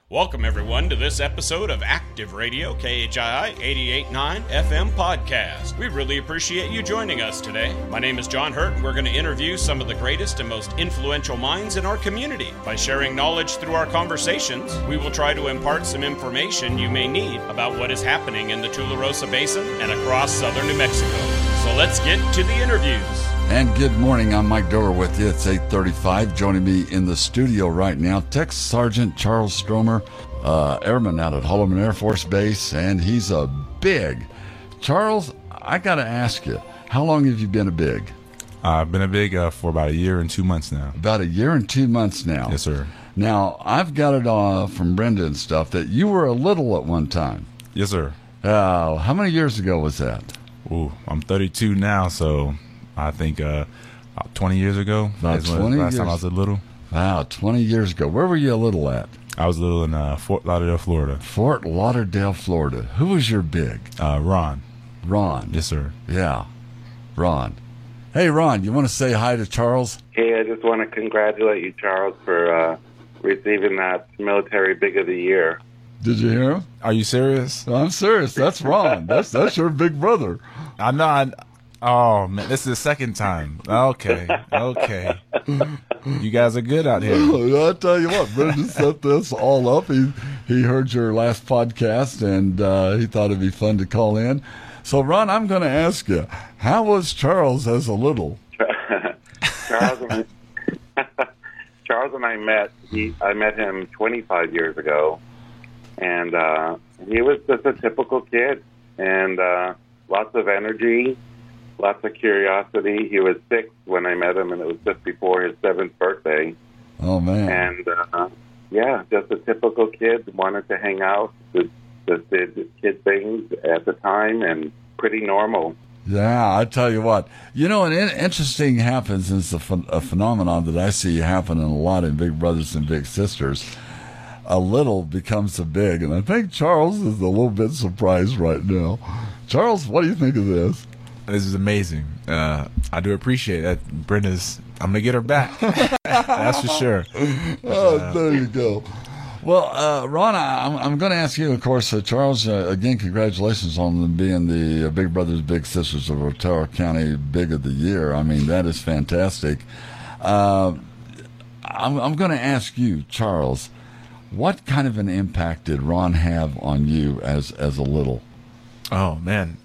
Welcome, everyone, to this episode of Active Radio, KHII 88.9 FM podcast. We really appreciate you joining us today. My name is John Hurt, and we're going to interview some of the greatest and most influential minds in our community. By sharing knowledge through our conversations, we will try to impart some information you may need about what is happening in the Tularosa Basin and across southern New Mexico. So let's get to the interviews. And good morning, I'm Mike Doerr with you. It's 8:35. Joining me in the studio right now, Tech Sergeant Charles Stromer, airman out at Holloman Air Force Base, and he's a big. Charles, I got to ask you, how long have you been a big? I've been a big for about a year and 2 months now. About a year and 2 months now. Yes, sir. Now, I've got it from Brenda and stuff that you were a little at one time. Yes, sir. How many years ago was that? Ooh, I'm 32 now, so I think about 20 years ago. About 20 last years. time I was a little. Wow, 20 years ago. Where were you a little at? I was a little in Fort Lauderdale, Florida. Fort Lauderdale, Florida. Who was your big? Ron. Ron. Yes, sir. Yeah, Ron. Hey, Ron, you want to say hi to Charles? Hey, I just want to congratulate you, Charles, for receiving that Military Big of the Year. Did you hear him? Are you serious? I'm serious. That's Ron. That's your big brother. I'm not. Oh, man, this is the second time. Okay. You guys are good out here. I'll tell you what, Brendan set this all up. He heard your last podcast, and he thought it'd be fun to call in. So, Ron, I'm going to ask you, how was Charles as a little? Charles and I met. I met him 25 years ago, and he was just a typical kid, and lots of energy, lots of curiosity. He was 6 when I met him, and it was just before his 7th birthday. Oh, man. And, yeah, just a typical kid, wanted to hang out, just did kid things at the time, and pretty normal. Yeah, I tell you what. You know, an interesting happens, and it's a phenomenon that I see happen a lot in big brothers and big sisters. A little becomes a big, and I think Charles is a little bit surprised right now. Charles, what do you think of this? This is amazing. I do appreciate that. Brenda's, I'm going to get her back. That's for sure. Oh, there you go. Well, Ron, I'm going to ask you, of course, Charles, again, congratulations on them being the Big Brothers Big Sisters of Otero County Big of the Year. I mean, that is fantastic. I'm going to ask you, Charles, what kind of an impact did Ron have on you as a little? Oh, man.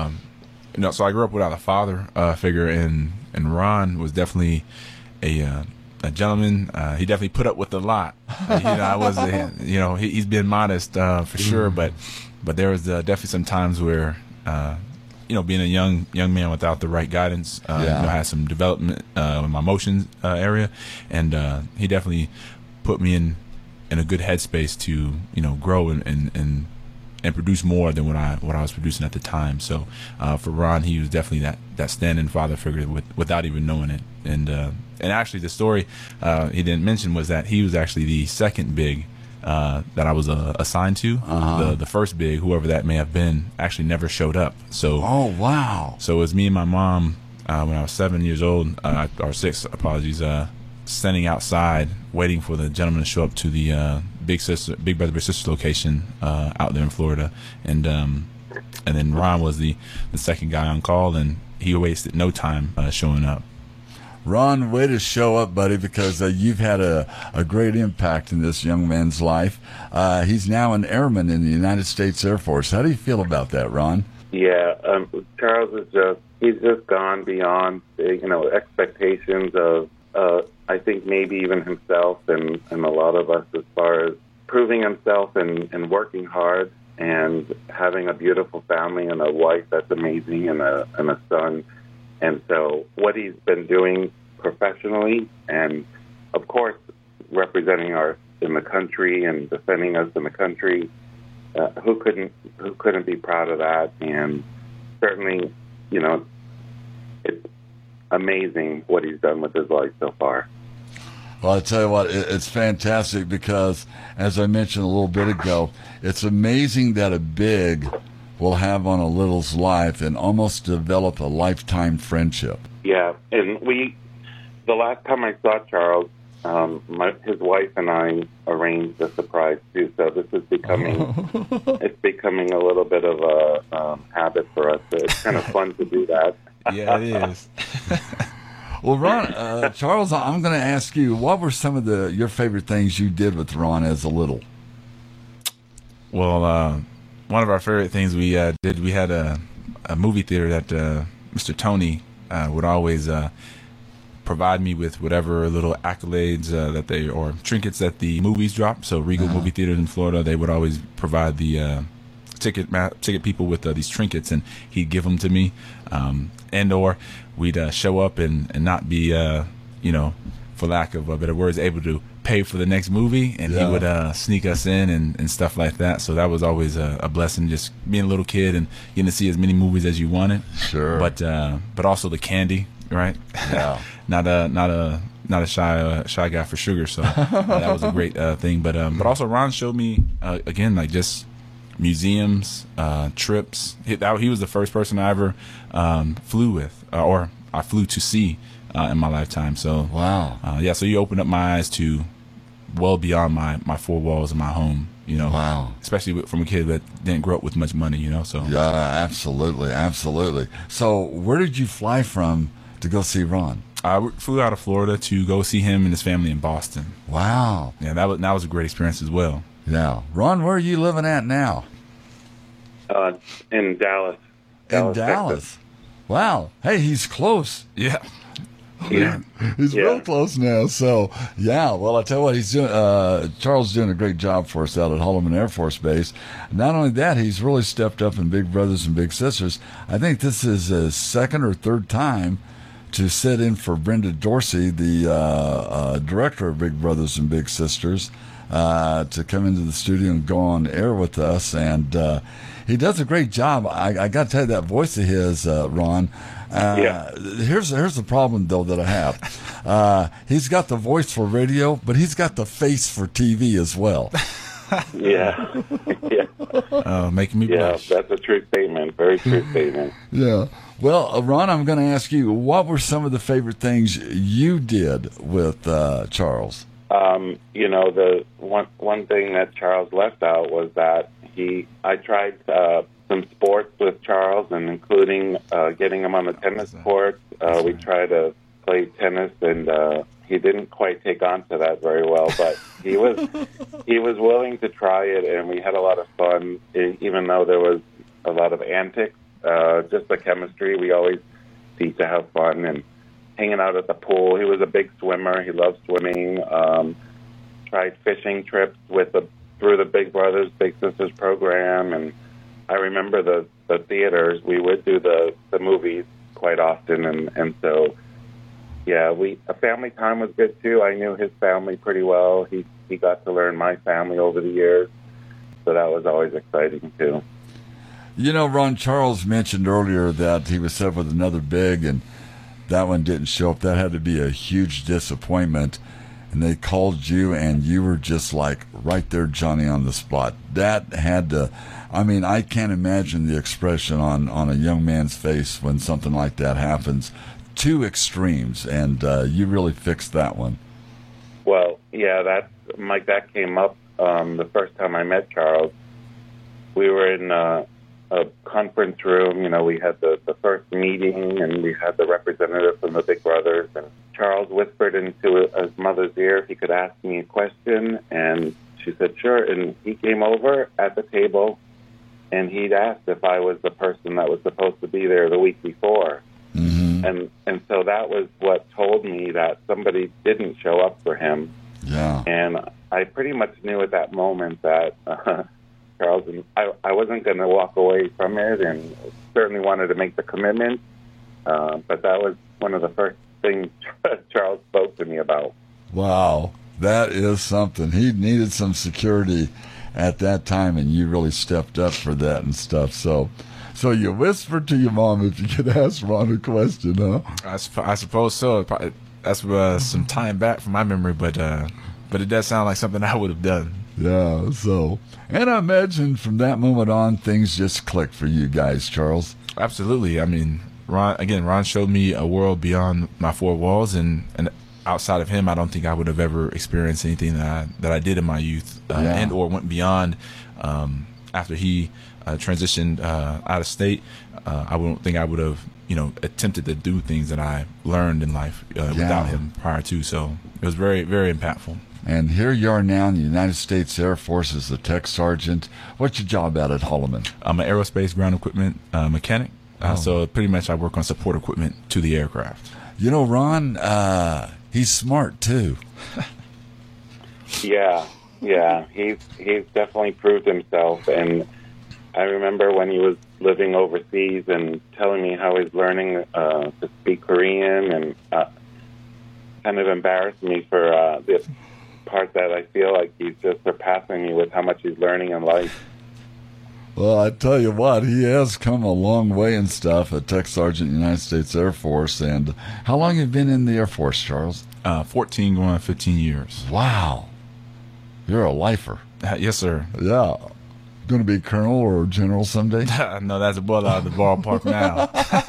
So I grew up without a father figure, and Ron was definitely a gentleman. He definitely put up with a lot. I was, he's been modest for sure, but there was definitely some times where, being a young man without the right guidance, I had some development in my emotions area, and he definitely put me in a good headspace to grow and produce more than what I was producing at the time. So for Ron, he was definitely that stand-in father figure without even knowing it. And actually, the story he didn't mention was that he was actually the second big that I was assigned to. The first big, whoever that may have been, actually never showed up. So oh, wow! So it was me and my mom when I was 7 years old, or 6, apologies, standing outside waiting for the gentleman to show up to the Big Brother Big Sister location out there in Florida, and then Ron was the second guy on call, and he wasted no time showing up. Ron, way to show up, buddy, because you've had a great impact in this young man's life. He's now an airman in the United States Air Force. How do you feel about that, Ron? Yeah, Charles he's just gone beyond expectations of I think maybe even himself and a lot of us, as far as proving himself and working hard and having a beautiful family and a wife that's amazing and a son. And so what he's been doing professionally and, of course, representing us in the country and defending us in the country, who couldn't be proud of that? And certainly, it's amazing what he's done with his life so far. Well, I tell you what, it's fantastic because, as I mentioned a little bit ago, it's amazing that a big will have on a little's life and almost develop a lifetime friendship. Yeah, and the last time I saw Charles, his wife and I arranged a surprise too. So this is becoming it's becoming a little bit of a habit for us. So it's kind of fun to do that. Yeah, it is. Well, Ron, Charles, I'm going to ask you, what were some of your favorite things you did with Ron as a little? Well, one of our favorite things we did, we had a movie theater that Mr. Tony would always provide me with whatever little accolades or trinkets that the movies drop. So Regal Movie Theaters in Florida, they would always provide the ticket people with these trinkets, and he'd give them to me, and or we'd show up and not be for lack of better words, able to pay for the next movie, and he would sneak us in and stuff like that. So that was always a blessing, just being a little kid and getting to see as many movies as you wanted. Sure. But also the candy, right? Yeah. not a shy guy for sugar. So that was a great thing. But also Ron showed me again, like, just museums, trips. He was the first person I ever flew with, or I flew to see in my lifetime. So wow. So you opened up my eyes to well beyond my four walls of my home. Wow. Especially from a kid that didn't grow up with much money. So yeah, absolutely. So where did you fly from to go see Ron? I flew out of Florida to go see him and his family in Boston. Wow. Yeah, that was a great experience as well. Yeah. Ron, where are you living at now? In Dallas. In Dallas. Texas. Wow. Hey, he's close. Yeah. He's real close now. So, yeah. Well, I tell you what, he's doing. Charles doing a great job for us out at Holloman Air Force Base. Not only that, he's really stepped up in Big Brothers and Big Sisters. I think this is his second or third time to sit in for Brenda Dorsey, the director of Big Brothers and Big Sisters, to come into the studio and go on air with us. And he does a great job. I got to tell you, that voice of his, Ron. Here's the problem, though, that I have. He's got the voice for radio, but he's got the face for TV as well. Yeah. Making me blush. Yeah, that's a true statement. Very true statement. Yeah. Well, Ron, I'm going to ask you, what were some of the favorite things you did with Charles? The one thing that Charles left out was that I tried some sports with Charles, and including getting him on the tennis court. We tried to play tennis, and he didn't quite take on to that very well, but he was willing to try it, and we had a lot of fun, even though there was a lot of antics. Just the chemistry, we always seemed to have fun, and hanging out at the pool. He was a big swimmer. He loved swimming. Tried fishing trips through the Big Brothers Big Sisters program, and I remember the theaters. We would do the movies quite often, and so a family time was good too. I knew his family pretty well. He got to learn my family over the years, so that was always exciting too. Ron, Charles mentioned earlier that he was set with another big, and that one didn't show up. That had to be a huge disappointment. And they called you, and you were just like right there, Johnny, on the spot. That had to, I can't imagine the expression on a young man's face when something like that happens. Two extremes, and you really fixed that one. Well, yeah, that came up the first time I met Charles. We were in a conference room. We had the first meeting, and we had the representative from the Big Brothers, and Charles whispered into his mother's ear if he could ask me a question, and she said, sure. And he came over at the table, and he'd asked if I was the person that was supposed to be there the week before. Mm-hmm. And so that was what told me that somebody didn't show up for him. Yeah. And I pretty much knew at that moment that Charles, and I wasn't going to walk away from it, and certainly wanted to make the commitment, but that was one of the first things Charles spoke to me about. Wow, that is something. He needed some security at that time, and you really stepped up for that and stuff. So you whispered to your mom if you could ask Ron a question, huh? I suppose so. That's some time back from my memory, but it does sound like something I would have done. Yeah, and I imagine from that moment on, things just clicked for you guys, Charles. Absolutely. Ron showed me a world beyond my four walls, and outside of him, I don't think I would have ever experienced anything that I did in my youth, and or went beyond. After he transitioned out of state, I don't think I would have, attempted to do things that I learned in life without him prior to. So it was very, very impactful. And here you are now in the United States Air Force as a tech sergeant. What's your job at Holloman? I'm an aerospace ground equipment mechanic. So pretty much I work on support equipment to the aircraft. Ron, he's smart too. Yeah. He's definitely proved himself. And I remember when he was living overseas and telling me how he's learning to speak Korean, and kind of embarrassed me for the part that I feel like he's just surpassing me with how much he's learning in life. Well, I tell you what, he has come a long way and stuff, a tech sergeant in the United States Air Force. And how long have you been in the Air Force, Charles? 14 going on 15 years. Wow. You're a lifer. Yes, sir. Yeah. Going to be colonel or general someday? No, that's a ball out of the ballpark now.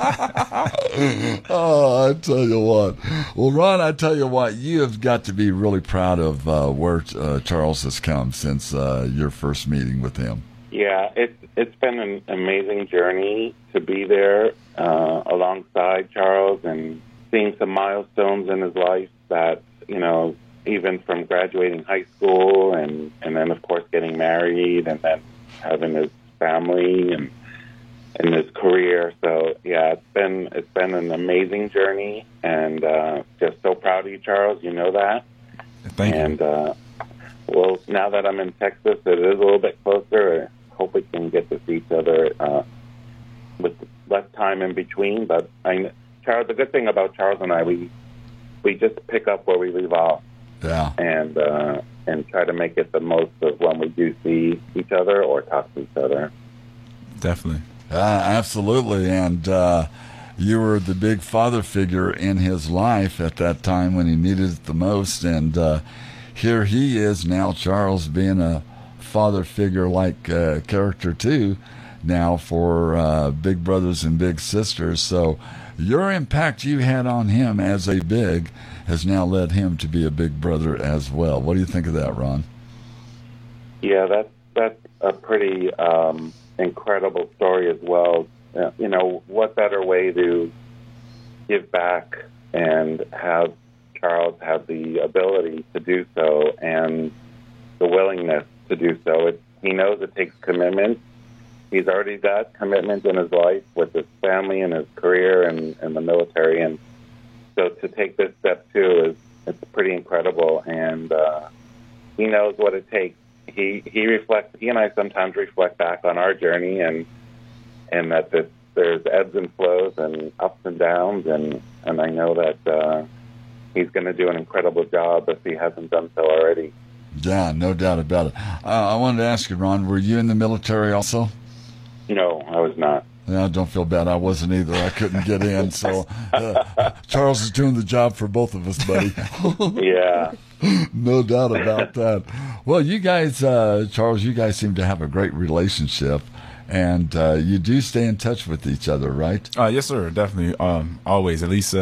Oh, I tell you what. Well, Ron, I tell you what, you have got to be really proud of where Charles has come since your first meeting with him. Yeah, it's been an amazing journey to be there alongside Charles and seeing some milestones in his life that, even from graduating high school and then, of course, getting married and then having his family and his career. So, yeah, it's been an amazing journey, and just so proud of you, Charles. You know that. Thank you. And, well, now that I'm in Texas, it is a little bit closer. I hope we can get to see each other with less time in between. But Charles, the good thing about Charles and I, we just pick up where we leave off. Yeah. And try to make it the most of when we do see each other or talk to each other. Definitely. Absolutely. And you were the big father figure in his life at that time when he needed it the most. And here he is now, Charles, being a father figure-like character too now for big brothers and big sisters. So your impact you had on him as a big has now led him to be a big brother as well. What do you think of that, Ron? Yeah, that's a pretty incredible story as well. What better way to give back and have Charles have the ability to do so and the willingness to do so. He knows it takes commitment. He's already got commitment in his life with his family and his career and the military, and so to take this step too it's pretty incredible. And he knows what it takes. He and I sometimes reflect back on our journey and that there's ebbs and flows and ups and downs, and I know that he's going to do an incredible job if he hasn't done so already. Yeah, no doubt about it. I wanted to ask you, Ron, were you in the military also? No, I was not. Yeah, don't feel bad. I wasn't either. I couldn't get in. So Charles is doing the job for both of us, buddy. Yeah. No doubt about that. Well, you guys, Charles, you guys seem to have a great relationship. And you do stay in touch with each other, right? Yes, sir. Definitely. Always. At least,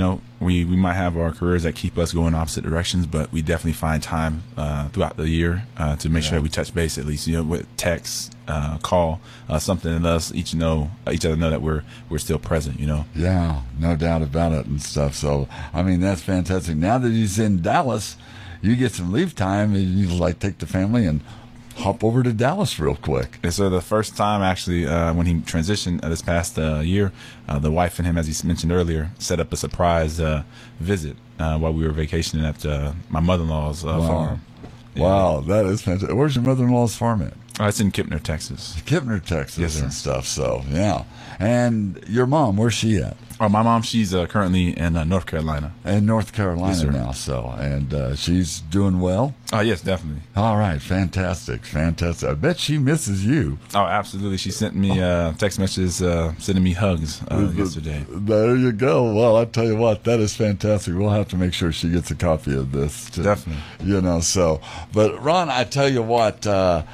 we might have our careers that keep us going opposite directions, but we definitely find time throughout the year to make sure that we touch base at least, with text, call, something that us each other know that we're still present, Yeah, no doubt about it and stuff. So, I mean, that's fantastic. Now that he's in Dallas, you get some leave time and you take the family and hop over to Dallas real quick. And so the first time, actually, when he transitioned this past year, the wife and him, as he mentioned earlier, set up a surprise visit while we were vacationing at my mother-in-law's farm. Wow, that is fantastic. Where's your mother-in-law's farm at? It's in Kipner, Texas. Kipner, Texas, yes, and stuff. So, yeah. And your mom, where's she at? Oh, my mom, she's currently in North Carolina. In North Carolina yes, now, so. And she's doing well? Oh, yes, definitely. All right, fantastic. I bet she misses you. Oh, absolutely. She sent me text messages, sending me hugs yesterday. There you go. Well, I tell you what, that is fantastic. We'll have to make sure she gets a copy of this, too. Definitely. So. But, Ron, I tell you what, Brenda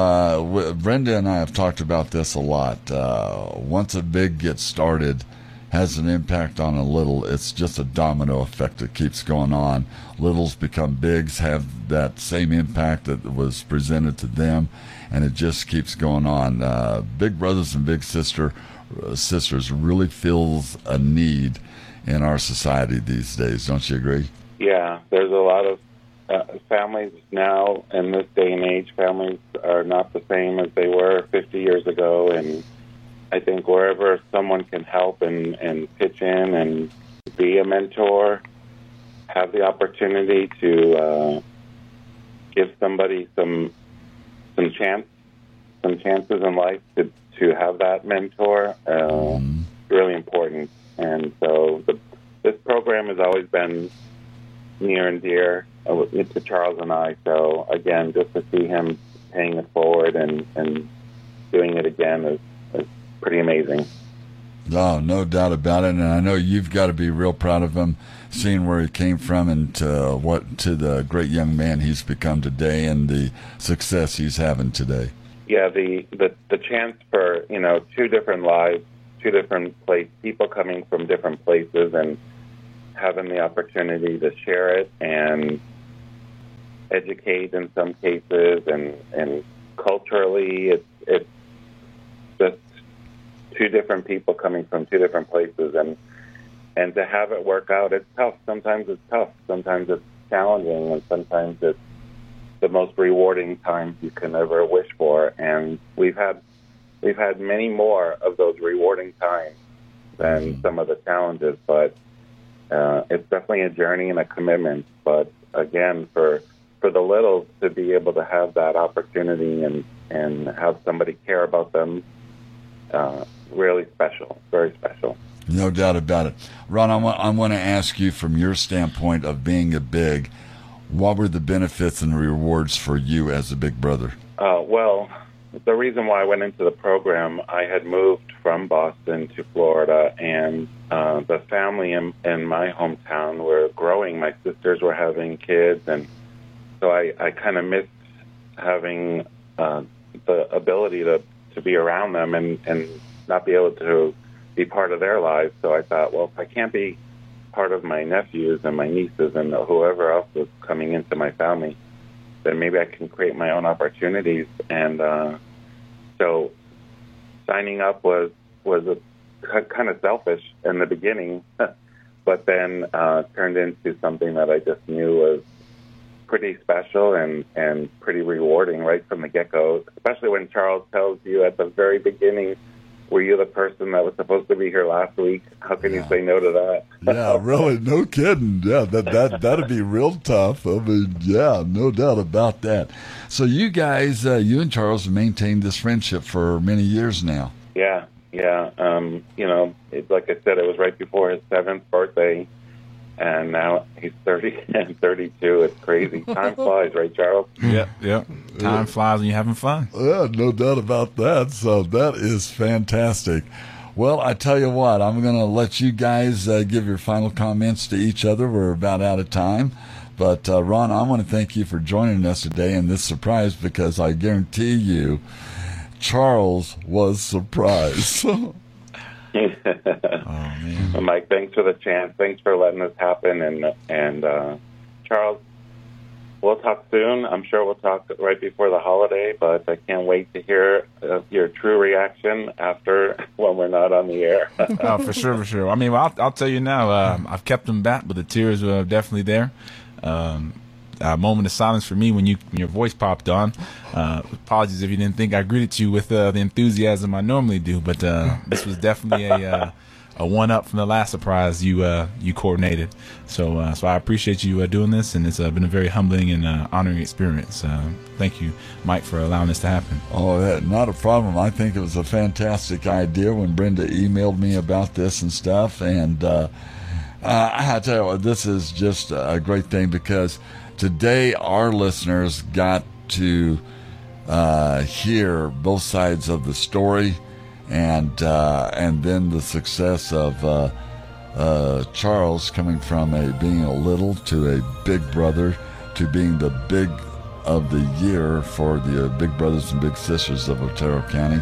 and I have talked about this a lot. Once a big gets started, has an impact on a little, it's just a domino effect that keeps going on. Littles become bigs, have that same impact that was presented to them, and it just keeps going on. Big brothers and big sisters really feels a need in our society these days. Don't you agree? Yeah, there's a lot of families now in this day and age. Families are not the same as they were 50 years ago, and I think wherever someone can help and pitch in and be a mentor, have the opportunity to give somebody some chances in life to have that mentor, really important. And so this program has always been near and dear to Charles and I. So again, just to see him paying it forward and doing it again is pretty amazing. No doubt about it. And I know you've got to be real proud of him, seeing where he came from and to the great young man he's become today and the success he's having today. Yeah, the chance for, two different lives, two different people coming from different places and having the opportunity to share it and educate in some cases, and culturally it's just two different people coming from two different places, and to have it work out, it's tough. Sometimes it's tough. Sometimes it's challenging, and sometimes it's the most rewarding times you can ever wish for. And we've had many more of those rewarding times than some of the challenges, but it's definitely a journey and a commitment. But again, for the littles to be able to have that opportunity and have somebody care about them, really special, very special. No doubt about it. Ron, I want to ask you, from your standpoint of being a big, what were the benefits and rewards for you as a big brother? Well, the reason why I went into the program, I had moved from Boston to Florida, and the family in my hometown were growing. My sisters were having kids, and so I kind of missed having the ability to be around them and not be able to be part of their lives. So I thought, well, if I can't be part of my nephews and my nieces and whoever else was coming into my family, then maybe I can create my own opportunities. And so signing up was kind of selfish in the beginning, but then turned into something that I just knew was pretty special and pretty rewarding right from the get-go, especially when Charles tells you at the very beginning, were you the person that was supposed to be here last week? How can you say no to that? Yeah, really, no kidding. Yeah, that'd be real tough. I mean, yeah, no doubt about that. So you guys, you and Charles have maintained this friendship for many years now. Yeah. Like I said, it was right before his 7th birthday, and now he's 30 and 32. It's crazy. Time flies, right, Charles? Yeah. Time flies when you're having fun. Yeah, no doubt about that. So that is fantastic. Well, I tell you what, I'm going to let you guys give your final comments to each other. We're about out of time. But, Ron, I want to thank you for joining us today in this surprise, because I guarantee you Charles was surprised. Oh, man. Well, Mike, thanks for the chance. Thanks for letting this happen. And Charles, we'll talk soon. I'm sure we'll talk right before the holiday, but I can't wait to hear your true reaction after, when we're not on the air. Oh, for sure. I mean, I'll tell you now, I've kept them back, but the tears were definitely there. A moment of silence for me when your voice popped on. Apologies if you didn't think I greeted you with the enthusiasm I normally do, but this was definitely a one-up from the last surprise you coordinated. So I appreciate you doing this, and it's been a very humbling and honoring experience. Thank you, Mike, for allowing this to happen. Oh, not a problem. I think it was a fantastic idea when Brenda emailed me about this and stuff, and I tell you what, this is just a great thing, because today our listeners got to hear both sides of the story, and then the success of Charles coming from being a little to a big brother to being the big of the year for the Big Brothers and Big Sisters of Otero County.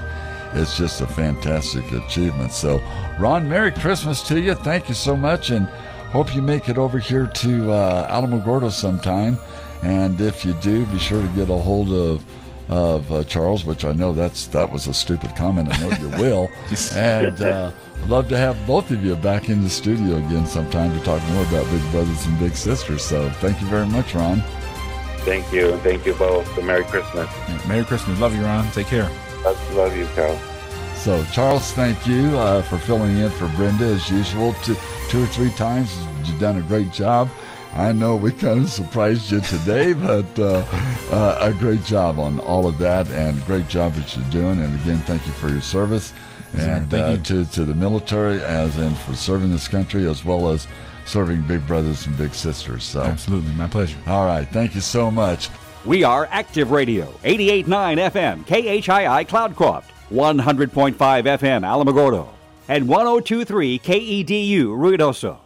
it's just a fantastic achievement. So, Ron, Merry Christmas to you. Thank you so much, and hope you make it over here to Alamogordo sometime. And if you do, be sure to get a hold of Charles, which I know that was a stupid comment. I know you will. And love to have both of you back in the studio again sometime to talk more about Big Brothers and Big Sisters. So thank you very much, Ron. Thank you, and thank you both. And Merry Christmas. Merry Christmas. Love you, Ron. Take care. Love you, Charles. So, Charles, thank you for filling in for Brenda as usual. Two or three times, you've done a great job. I know we kind of surprised you today, but a great job on all of that, and great job that you're doing. And again, thank you for your service, and to the military, as in for serving this country, as well as serving Big Brothers and Big Sisters. So, absolutely, my pleasure. All right, thank you so much. We are Active Radio, 88.9 FM, KHII Cloudcroft, 100.5 FM Alamogordo, and 102.3 KEDU Ruidoso.